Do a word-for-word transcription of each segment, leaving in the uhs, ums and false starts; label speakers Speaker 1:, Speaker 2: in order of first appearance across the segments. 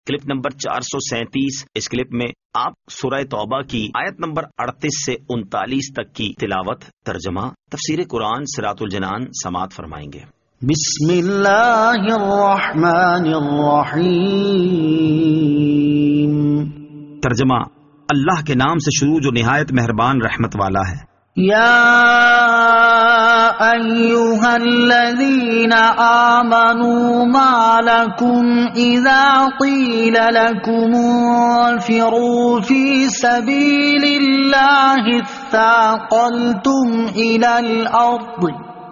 Speaker 1: Clip number چار سو سینتیس. اس clip میں آپ سورہ توبہ کی آیت نمبر اڑتیس سے انتالیس تک کی تلاوت، ترجمہ، تفسیر قرآن صراط الجنان سماعت فرمائیں گے.
Speaker 2: بسم اللہ الرحمن الرحیم.
Speaker 1: ترجمہ: اللہ کے نام سے شروع جو نہایت مہربان رحمت والا ہے.
Speaker 2: یا ایھا الذین آمنوا ما لکم اذا قیل لکم انفروا فی سبیل اللہ اثاقلتم الی الارض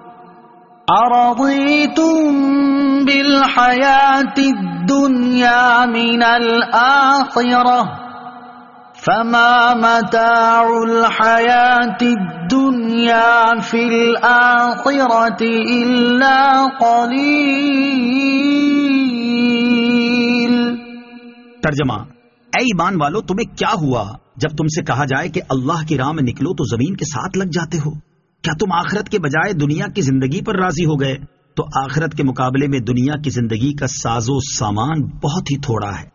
Speaker 2: ارضیتم بالحیاة الدنیا من الآخرہ فما متاع الحیاة الدنیا فی الآخرة الا قلیل.
Speaker 3: ترجمہ: اے ایمان والو، تمہیں کیا ہوا جب تم سے کہا جائے کہ اللہ کی راہ میں نکلو تو زمین کے ساتھ لگ جاتے ہو؟ کیا تم آخرت کے بجائے دنیا کی زندگی پر راضی ہو گئے؟ تو آخرت کے مقابلے میں دنیا کی زندگی کا ساز و سامان بہت ہی تھوڑا ہے.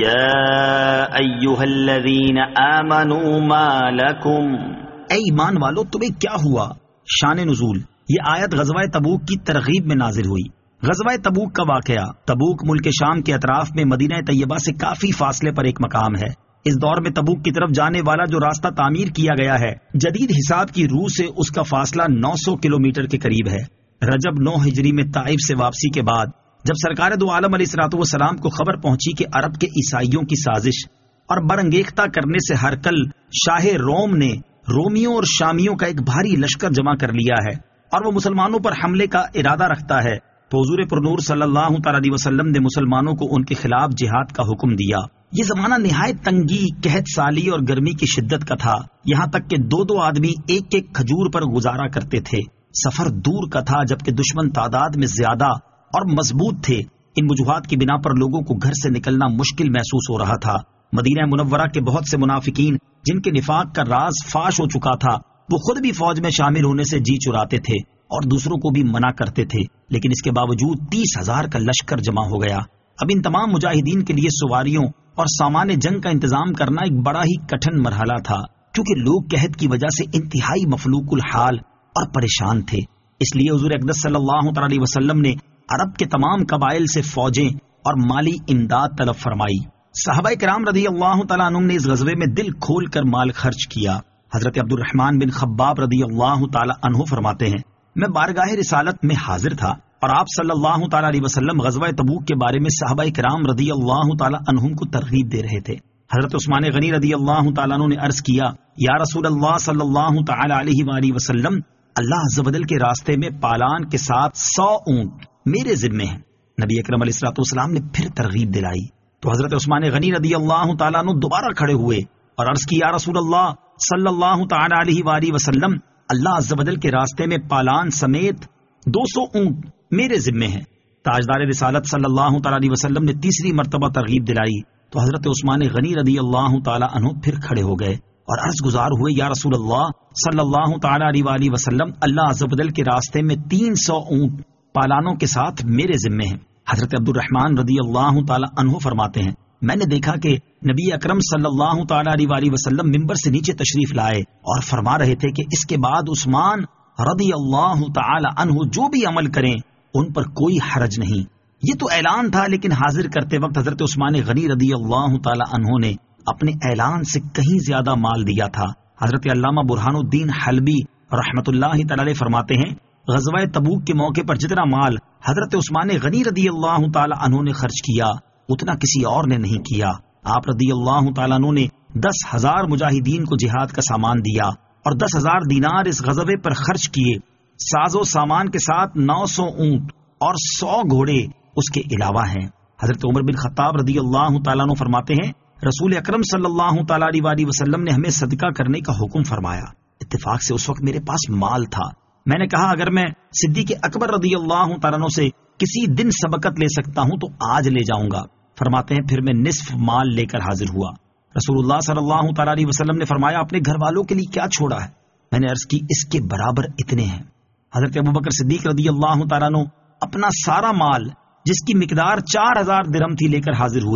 Speaker 1: یا ایھا الذین آمنوا ما لکم،
Speaker 3: اے ایمان والو، تمہیں کیا ہوا؟ شان نزول: یہ آیت غزوہ تبوک کی ترغیب میں نازل ہوئی. غزوہ تبوک کا واقعہ تبوک ملک شام کے اطراف میں مدینہ طیبہ سے کافی فاصلے پر ایک مقام ہے. اس دور میں تبوک کی طرف جانے والا جو راستہ تعمیر کیا گیا ہے، جدید حساب کی روح سے اس کا فاصلہ نو سو کلومیٹر کے قریب ہے. رجب نو ہجری میں طائف سے واپسی کے بعد جب سرکار دو عالم علیہ الصلوۃ والسلام کو خبر پہنچی کہ عرب کے عیسائیوں کی سازش اور برانگیختہ کرنے سے ہرقل شاہ روم نے رومیوں اور شامیوں کا ایک بھاری لشکر جمع کر لیا ہے اور وہ مسلمانوں پر حملے کا ارادہ رکھتا ہے، تو حضور پرنور صلی اللہ تعالی علیہ وسلم نے مسلمانوں کو ان کے خلاف جہاد کا حکم دیا. یہ زمانہ نہایت تنگی، قحط سالی اور گرمی کی شدت کا تھا، یہاں تک کہ دو دو آدمی ایک ایک کھجور پر گزارا کرتے تھے. سفر دور کا تھا جبکہ دشمن تعداد میں زیادہ اور مضبوط تھے. ان وجوہات کی بنا پر لوگوں کو گھر سے نکلنا مشکل محسوس ہو رہا تھا. مدینہ منورہ کے بہت سے منافقین جن کے نفاق کا راز فاش ہو چکا تھا، وہ خود بھی فوج میں شامل ہونے سے جی چراتے تھے اور دوسروں کو بھی منع کرتے تھے، لیکن اس کے باوجود تیس ہزار کا لشکر جمع ہو گیا. اب ان تمام مجاہدین کے لیے سواریوں اور سامان جنگ کا انتظام کرنا ایک بڑا ہی کٹھن مرحلہ تھا، کیونکہ لوگ قحط کی وجہ سے انتہائی مفلوق الحال اور پریشان تھے. اس لیے حضور اقدس صلی اللہ تعالی علیہ وسلم نے عرب کے تمام قبائل سے فوجیں اور مالی امداد طلب فرمائی. صحابہ کرام رضی اللہ تعالیٰ عنہم نے اس غزوے میں دل کھول کر مال خرچ کیا. حضرت عبد الرحمن بن خباب رضی اللہ تعالیٰ عنہ فرماتے ہیں، میں بارگاہ رسالت میں حاضر تھا اور آپ صلی اللہ تعالیٰ علیہ وسلم غزوہ تبوک کے بارے میں صحابہ کرام رضی اللہ تعالیٰ عنہم کو ترغیب دے رہے تھے. حضرت عثمان غنی رضی اللہ تعالیٰ عنہ نے عرض کیا، یا رسول اللہ صلی اللہ تعالیٰ علیہ وآلہ وسلم، اللہ عز و جل کے راستے میں پالان کے ساتھ سو اونٹ میرے ذمے ہیں. نبی اکرم علیہ الصلوۃ والسلام نے پھر ترغیب دلائی تو حضرت عثمان غنی رضی اللہ تعالیٰ عنہ دوبارہ کھڑے ہوئے اور عرض کی، یا رسول اللہ صلی اللہ تعالیٰ علیہ وآلہ وسلم، اللہ عز و جل کے راستے میں پالان سمیت دو سو اونٹ میرے ذمے ہیں. تاجدار رسالت صلی اللہ تعالیٰ علیہ وسلم نے تیسری مرتبہ ترغیب دلائی تو حضرت عثمان غنی رضی اللہ تعالیٰ عنہ پھر کھڑے ہو گئے اور عرض گزار ہوئے، یا رسول اللہ صلی اللہ تعالیٰ علیہ وآلہ وسلم، اللہ عز و جل کے راستے میں تین سو اونٹ پالانوں کے ساتھ میرے ذمے ہیں. حضرت عبد الرحمن رضی اللہ تعالیٰ عنہ فرماتے ہیں، میں نے دیکھا کہ نبی اکرم صلی اللہ تعالیٰ علیہ وآلہ وسلم ممبر سے نیچے تشریف لائے اور فرما رہے تھے کہ اس کے بعد عثمان رضی اللہ تعالیٰ عنہ جو بھی عمل کریں ان پر کوئی حرج نہیں. یہ تو اعلان تھا، لیکن حاضر کرتے وقت حضرت عثمان غنی رضی اللہ تعالیٰ عنہ نے اپنے اعلان سے کہیں زیادہ مال دیا تھا. حضرت علامہ برہان الدین حلبی رحمت اللہ تعالی فرماتے ہیں، غزوہ تبوک کے موقع پر جتنا مال حضرت عثمان غنی رضی اللہ تعالی عنہ نے خرچ کیا اتنا کسی اور نے نہیں کیا. آپ رضی اللہ تعالیٰ عنہ نے دس ہزار مجاہدین کو جہاد کا سامان دیا اور دس ہزار دینار اس غزوے پر خرچ کیے. ساز و سامان کے ساتھ نو سو اونٹ اور سو گھوڑے اس کے علاوہ ہیں. حضرت عمر بن خطاب رضی اللہ تعالیٰ عنہ فرماتے ہیں، رسول اکرم صلی اللہ تعالیٰ علیہ وسلم نے ہمیں صدقہ کرنے کا حکم فرمایا. اتفاق سے اس وقت میرے پاس مال تھا. میں نے کہا اگر میں صدیق اکبر رضی اللہ تعالیٰ عنہ سے کسی دن سبقت لے سکتا ہوں تو آج لے جاؤں گا. فرماتے ہیں پھر میں نصف مال لے کر حاضر ہوا. رسول اللہ صلی اللہ تعالیٰ علیہ وسلم نے فرمایا اپنے گھر والوں کے لیے کیا چھوڑا ہے؟ میں نے عرض کی اس کے برابر اتنے ہیں. حضرت ابوبکر صدیق رضی اللہ تعالیٰ عنہ اپنا سارا مال جس کی مقدار چار ہزار درہم تھی لے کر حاضر ہوئے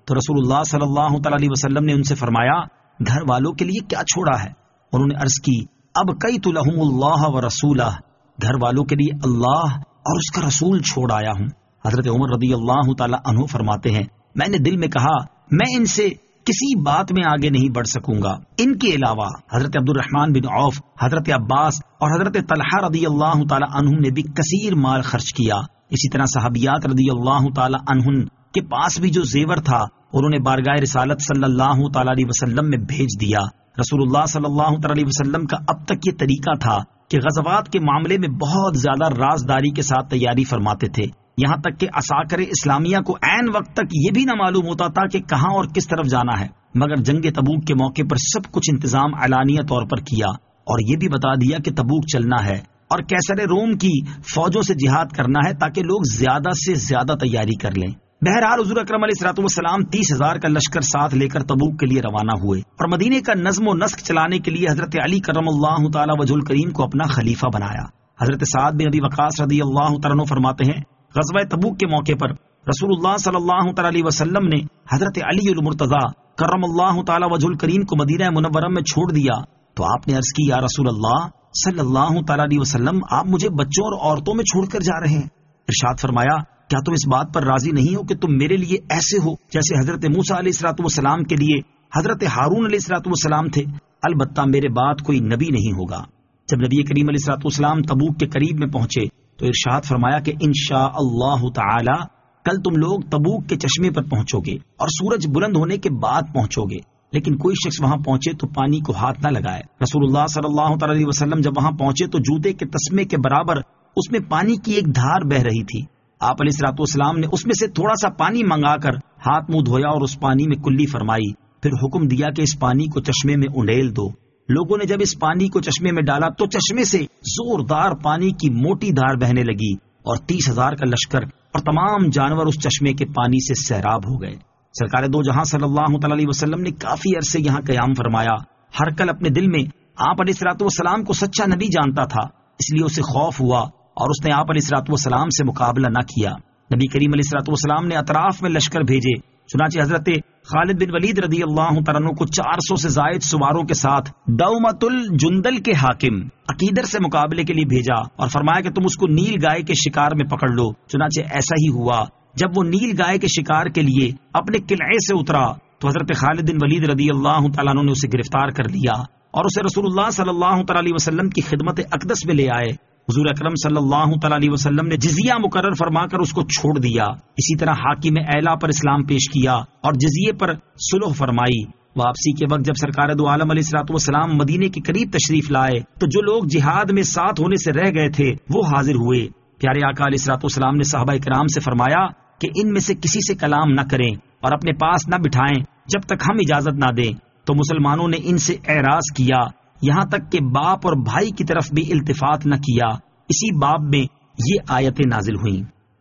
Speaker 3: تو رسول اللہ صلی اللہ تعالی علیہ وسلم نے ان سے فرمایا گھر والوں کے لیے کیا چھوڑا ہے؟ انہوں نے عرض کی اب کئی تو لہم اللہ و رسولہ، گھر والوں کے لیے اللہ اور اس کا رسول چھوڑ آیا ہوں۔ حضرت عمر رضی اللہ تعالی عنہ فرماتے ہیں میں نے دل میں کہا میں ان سے کسی بات میں آگے نہیں بڑھ سکوں گا۔ ان کے علاوہ حضرت عبد الرحمن بن عوف، حضرت عباس اور حضرت طلحہ رضی اللہ تعالی عنہ نے بھی کثیر مال خرچ کیا۔ اسی طرح صحابیات رضی اللہ تعالی عنہ کے پاس بھی جو زیور تھا انہوں نے بارگاہ رسالت صلی اللہ تعالی علیہ وسلم میں بھیج دیا۔ رسول اللہ صلی اللہ تعالی علیہ وسلم کا اب تک یہ طریقہ تھا کہ غزوات کے معاملے میں بہت زیادہ رازداری کے ساتھ تیاری فرماتے تھے، یہاں تک کہ عساکر اسلامیہ کو عین وقت تک یہ بھی نہ معلوم ہوتا تھا کہ کہاں اور کس طرف جانا ہے، مگر جنگ تبوک کے موقع پر سب کچھ انتظام علانیہ طور پر کیا اور یہ بھی بتا دیا کہ تبوک چلنا ہے اور کیسر روم کی فوجوں سے جہاد کرنا ہے تاکہ لوگ زیادہ سے زیادہ تیاری کر لیں۔ بہرحال حضور اکرم علیہ الصلوۃ والسلام تیس ہزار کا لشکر ساتھ لے کر تبوک کے لیے روانہ ہوئے اور مدینے کا نظم و نسق چلانے کے لیے حضرت علی کرم اللہ تعالی وجہ الکریم کو اپنا خلیفہ بنایا۔ حضرت سعد بن ابی وقاص رضی اللہ تعالی عنہ فرماتے ہیں غزوہ تبوک کے موقع پر رسول اللہ صلی اللہ تعالی علیہ وسلم نے حضرت علی المرتضی کرم اللہ تعالی وجہ الکریم کو مدینہ منورہ میں چھوڑ دیا تو آپ نے عرض کی یا رسول اللہ صلی اللہ تعالی علیہ وسلم آپ مجھے بچوں اور عورتوں میں چھوڑ کر جا رہے ہیں۔ ارشاد فرمایا کیا تم اس بات پر راضی نہیں ہو کہ تم میرے لیے ایسے ہو جیسے حضرت موسیٰ علیہ الصلوۃ والسلام کے لیے حضرت ہارون علیہ الصلوۃ والسلام تھے؟ البتہ میرے بعد کوئی نبی نہیں ہوگا۔ جب نبی کریم علیہ الصلوۃ والسلام تبوک کے قریب میں پہنچے تو ارشاد فرمایا کہ انشاء اللہ تعالی کل تم لوگ تبوک کے چشمے پر پہنچو گے اور سورج بلند ہونے کے بعد پہنچو گے، لیکن کوئی شخص وہاں پہنچے تو پانی کو ہاتھ نہ لگائے۔ رسول اللہ صلی اللہ تعالی علیہ وسلم جب وہاں پہنچے تو جوتے کے تسمے کے برابر اس میں پانی کی ایک دھار بہ رہی تھی۔ آپ علیہ الصلوۃ والسلام نے اس میں سے تھوڑا سا پانی منگا کر ہاتھ منہ دھویا اور اس پانی میں کلی فرمائی، پھر حکم دیا کہ اس پانی کو چشمے میں انڈیل دو۔ لوگوں نے جب اس پانی کو چشمے میں ڈالا تو چشمے سے زوردار پانی کی موٹی دھار بہنے لگی اور تیس ہزار کا لشکر اور تمام جانور اس چشمے کے پانی سے سیراب ہو گئے۔ سرکار دو جہاں صلی اللہ تعالی علیہ وسلم نے کافی عرصے یہاں قیام فرمایا۔ ہر کل اپنے دل میں آپ علیہ الصلوۃ والسلام کو سچا نبی جانتا تھا، اس لیے اسے خوف ہوا اور اس نے آپ علیہ الصلوۃ والسلام سے مقابلہ نہ کیا۔ نبی کریم علیہ الصلوۃ والسلام نے اطراف میں لشکر بھیجے، چنانچہ حضرت خالد بن ولید رضی اللہ تعالیٰ عنہ کو چار سو سے زائد سواروں کے ساتھ دومت الجندل کے حاکم عقیدر سے مقابلے کے لیے بھیجا اور فرمایا کہ تم اس کو نیل گائے کے شکار میں پکڑ لو۔ چنانچہ ایسا ہی ہوا۔ جب وہ نیل گائے کے شکار کے لیے اپنے قلعے سے اترا تو حضرت خالد بن ولید رضی اللہ تعالیٰ عنہ نے اسے گرفتار کر لیا اور اسے رسول اللہ صلی اللہ تعالی علیہ وسلم کی خدمت اقدس میں لے آئے۔ حضور اکرم صلی اللہ تعالی علیہ وسلم نے جزیہ مقرر فرما کر اس کو چھوڑ دیا۔ اسی طرح حاکم اعلیٰ پر اسلام پیش کیا اور جزیے پر صلح فرمائی۔ واپسی کے وقت جب سرکار دو عالم علیہ الصلوۃ والسلام مدینے کے قریب تشریف لائے تو جو لوگ جہاد میں ساتھ ہونے سے رہ گئے تھے وہ حاضر ہوئے۔ پیارے آقا علیہ الصلوۃ والسلام نے صحابہ کرام سے فرمایا کہ ان میں سے کسی سے کلام نہ کریں اور اپنے پاس نہ بٹھائیں جب تک ہم اجازت نہ دیں۔ تو مسلمانوں نے ان سے اعراض کیا، یہاں تک کہ باپ اور بھائی کی طرف بھی التفات نہ کیا۔ اسی باب میں یہ آیتیں نازل ہوئیں۔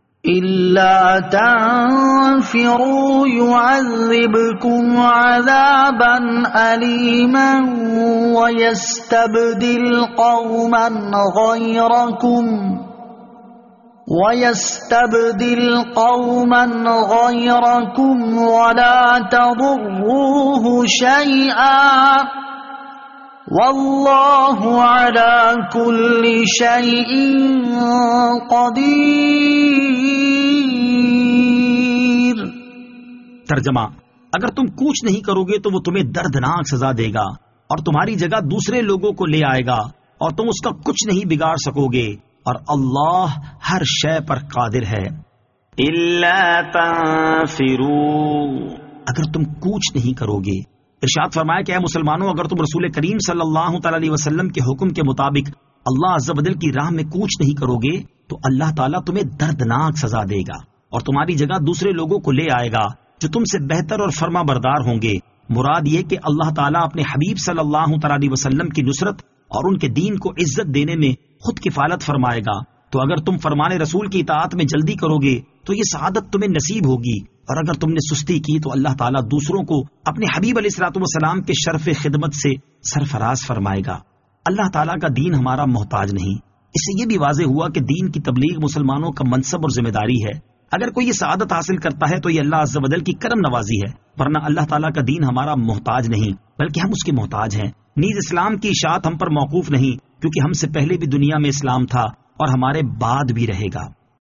Speaker 2: إِلَّا تَنْفِرُوا يُعَذِّبْكُمْ عَذَابًا أَلِيمًا وَيَسْتَبْدِلْ قَوْمًا غَيْرَكُمْ وَيَسْتَبْدِلْ قَوْمًا غَيْرَكُمْ وَلَا تَضُرُّوهُ شَيْئًا واللہ علی کل شیء قدیر۔
Speaker 3: ترجمہ: اگر تم کوچ نہیں کرو گے تو وہ تمہیں دردناک سزا دے گا اور تمہاری جگہ دوسرے لوگوں کو لے آئے گا اور تم اس کا کچھ نہیں بگاڑ سکو گے اور اللہ ہر شے پر قادر ہے۔
Speaker 1: الا تنفروا،
Speaker 3: اگر تم کوچ نہیں کرو گے۔ ارشاد فرمایا کہ اے مسلمانوں، اگر تم رسول کریم صلی اللہ تعالی علیہ وسلم کے حکم کے مطابق اللہ عز و جل کی راہ میں کوچ نہیں کرو گے تو اللہ تعالیٰ تمہیں دردناک سزا دے گا اور تمہاری جگہ دوسرے لوگوں کو لے آئے گا جو تم سے بہتر اور فرما بردار ہوں گے۔ مراد یہ کہ اللہ تعالیٰ اپنے حبیب صلی اللہ تعالی علیہ وسلم کی نصرت اور ان کے دین کو عزت دینے میں خود کفالت فرمائے گا۔ تو اگر تم فرمان رسول کی اطاعت میں جلدی کرو گے تو یہ سعادت تمہیں نصیب ہوگی، اور اگر تم نے سستی کی تو اللہ تعالیٰ دوسروں کو اپنے حبیب علیہ الصلوۃ والسلام کے شرف خدمت سے سرفراز فرمائے گا۔ اللہ تعالیٰ کا دین ہمارا محتاج نہیں۔ اس سے یہ بھی واضح ہوا کہ دین کی تبلیغ مسلمانوں کا منصب اور ذمہ داری ہے۔ اگر کوئی یہ سعادت حاصل کرتا ہے تو یہ اللہ عز و جل کی کرم نوازی ہے، ورنہ اللہ تعالیٰ کا دین ہمارا محتاج نہیں بلکہ ہم اس کے محتاج ہیں۔ نیز اسلام کی اشاعت ہم پر موقوف نہیں، کیونکہ ہم سے پہلے بھی دنیا میں اسلام تھا اور ہمارے بعد بھی رہے گا۔